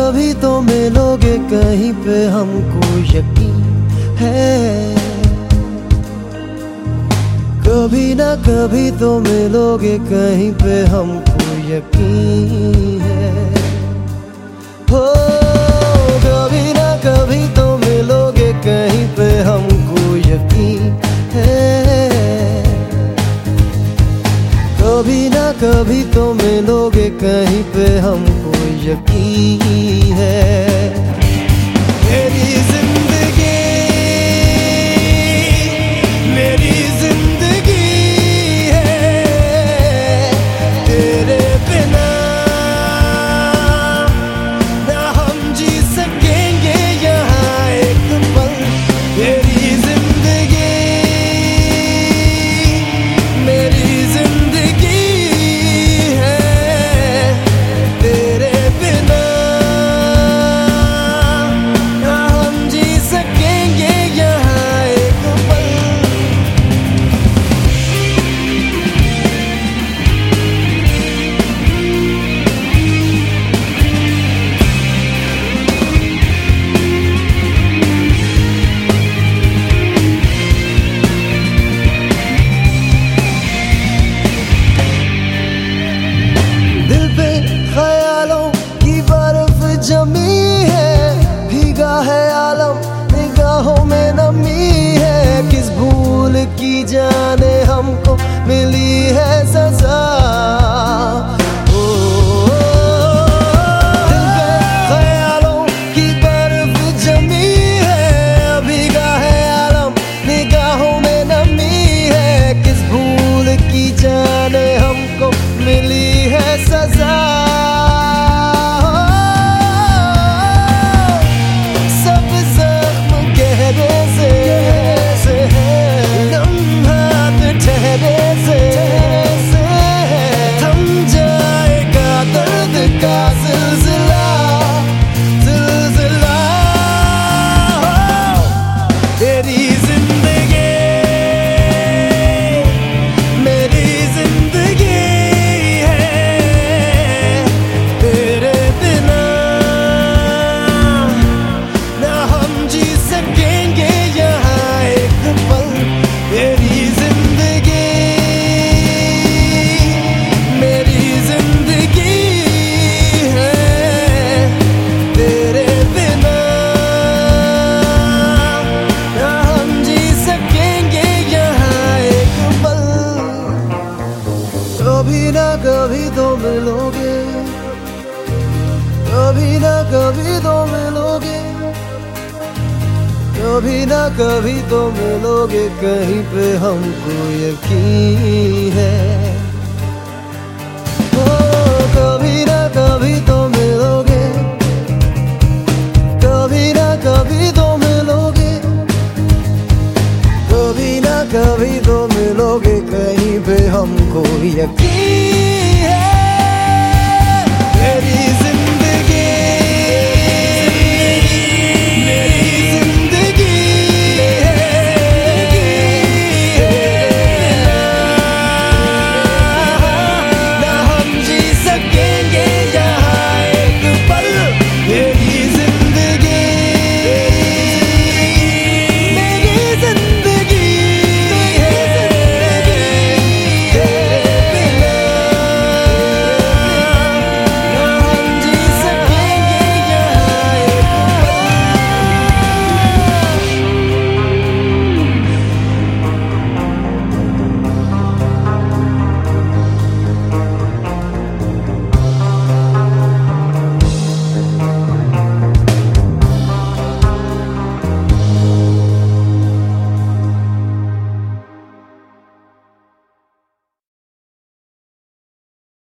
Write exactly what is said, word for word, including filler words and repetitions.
कभी तो मिलोगे कहीं पे हमको यकीन है, कभी ना कभी तो मिलोगे कहीं पे हमको यकीन है। हो कभी ना कभी तो मिलोगे कहीं पे हमको यकीन है, कभी ना कभी तो मिलोगे कहीं पे हमको यकीन है। मेरी जिंदगी मेरी जिंदगी है, तेरे बिना ना हम जी सकेंगे यहाँ एक पल। मेरी जिंदगी मेरी जिंदगी है, तेरे बिना ना हम जी सकेंगे यहाँ एक पल। दिल पे ख्यालों की बर्फ जमी है, भीगा है आलम निगाहों में नमी है। किस भूल की जाने हमको मिली है सजा। ओ, दिल पे ख्यालों की बर्फ जमी है, भीगा है आलम निगाहों में नमी है। किस भूल की जाने हमको मिली है सजा। सब जख्म गहरे से है, लम्हात ठहरे से थम जाएगा दर्द का सिलसिला सिलसिला। तेरी जिंदगी मेरी जिंदगी है, तेरे बिना ना हम जी सकेंगे यहाँ एक पल। तेरी जिंदगी मेरी जिंदगी है, तेरे बिना ना हम जी सकेंगे यहाँ एक पल। कभी ना कभी तो मिलोगे, कभी ना कभी तो मिलोगे, कभी ना कभी तो मिलोगे कहीं पे हमको यकीन है। ओ कभी ना कभी तो मिलोगे, कभी ना कभी तो मिलोगे, कभी ना कभी तो मिलोगे कहीं पे हमको यकीन